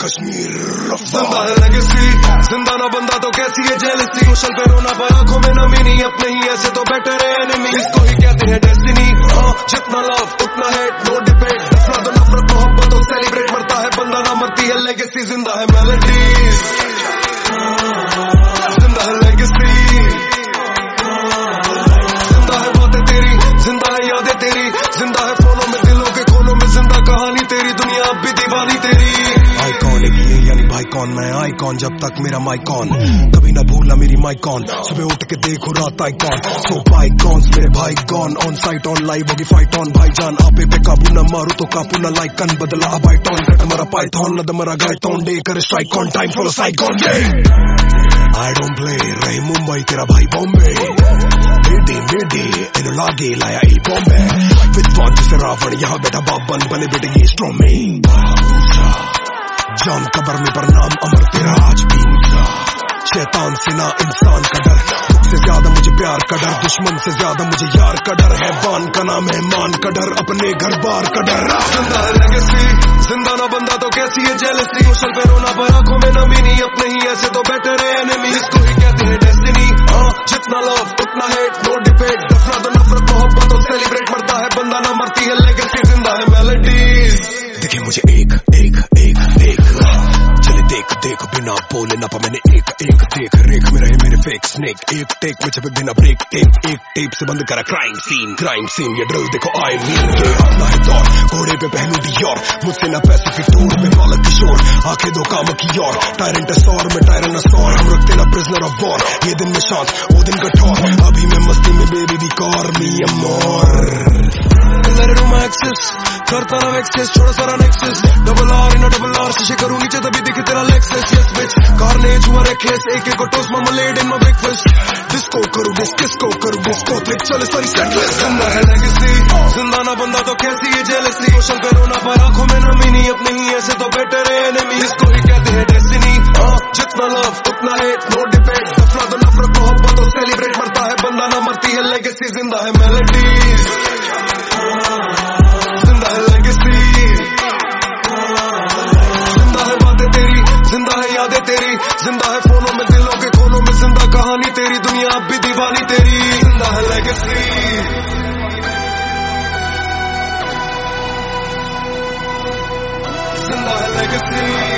कश्मीर जिंदा है लेगेसी, जिंदा ना बंदा तो कैसी है जेलसी। सोशल पे रोना पर आंखों में नमी नहीं, अपने ही ऐसे तो बेटर है एनिमी। इसको ही कहते हैं डेस्टिनी। जितना लव उतना हेट, नो डिबेट। नफरत तो नफरत, मोहब्बत तो सेलिब्रेट। मरता है बंदा ना मरती है लेगेसी। जिंदा है मेलोडीज, जिंदा है लेगेसी, जिंदा है बातें तेरी, जिंदा है यादें तेरी, जिंदा है फोनों में दिलों के कोनों में। जिंदा कहानी तेरी, दुनिया अब भी दीवानी तेरी। आइकॉन एक ये यानी भाई कौन, मैं आइकॉन जब तक मेरा माइकॉन। कभी ना भूलना मेरी माइकॉन, सुबह उठ के देखो रात आइकॉन। सो बाइकॉन्स मेरे भाई gone, on site on live होगी फाइट ऑन। भाईजान आपे पे काबू न मारू तो कापू न लाइकन। बदला अब आइटॉन कट मरा पाइथॉन, नद मरा गाइटॉन। डे कर स्ट्राइक ऑन टाइम फॉलो साइकॉन। आई डोंट प्ले, रही मुंबई तेरा भाई बॉम्बे। मेडे इन लागे लाया ए बॉम्बे। विद्वान जिसे रावण यहाँ बैठा बाबन, बने बेटे ये स्ट्रॉम में। जान कबर में प्रणाम, अमर तेरा आज भी इंसान। शैतान से ना इंसान का डर, दुख से ज्यादा मुझे प्यार का डर। दुश्मन से ज्यादा मुझे यार का डर है। बान का नाम है मान का डर, अपने घर बार का डर। जिंदा है लेगेसी, जिंदा ना बंदा तो कैसी है जेलसी। सोशल पे रोना पर आंखों में नमी नहीं, अपने ही ऐसे तो बेटर है एनिमी। इसको ही कहते हैं डेस्टिनी। जितना लव उतना हेट, नो डिबेट। नफरत तो नफरत, मोहब्बत तो सेलिब्रेट। मरता है बंदा ना मरती है लेगेसी। जिंदा है मेलोडीज। देखे मुझे एक एक एक देख, चले देख देख बिना बोले ना पा मैंने एक एक देख रेख में रहे मेरे फेक स्नेक। एक टेक में छपे बिना ब्रेक, एक एक टेप से बंद करा क्राइम सीन। ये ड्रिल देखो आई मीन के अपना है दौर। घोड़े पे पहनू डियोर, मुझसे ना पैसिफिक टूर में बालक किशोर। आंखें दो काम की ओर, टायरेंट सौर में टायरनासोर। हम रखते ना प्रिजनर ऑफ वॉर, ये दिन में शांत वो दिन कठोर। अभी मैं मस्ती में बेबी दी कॉर मी अमोर। करता ना एक्सेस, छोड़ा सारा nexus. Double R in double R, शीशे करूं नीचे तभी दिखे तेरा लेक्सस। यस बिच कार्नेज हुआ रेकलेस, एक एक टोस्ट मामा led in my breakfast. Disco करूं डिस्को करूं डिस्को ट्रिक चले सारी सेटलेस। जिंदा है लेगेसी, जिंदा ना बंदा तो कैसी है जेलसी। सोशल पे रोना पर आंखों में नमी नहीं, अपने ही ऐसे तो बेटर है एनिमी। इसको ही कहते हैं डेस्टिनी। जितना लव उतना हेट, नो डिबेट। नफरत तो नफरत, मोहब्बत तो सेलिब्रेट। मरता है बंदा ना मरती है लेगेसी। जिंदा है मेलोडीज, जिंदा है लेगेसी, जिंदा है बातें तेरी, जिंदा है यादें तेरी, जिंदा है फोनों में दिलों के कोनों में। जिंदा कहानी तेरी, दुनिया अब भी दीवानी तेरी। जिंदा है लेगेसी, जिंदा है लेगेसी।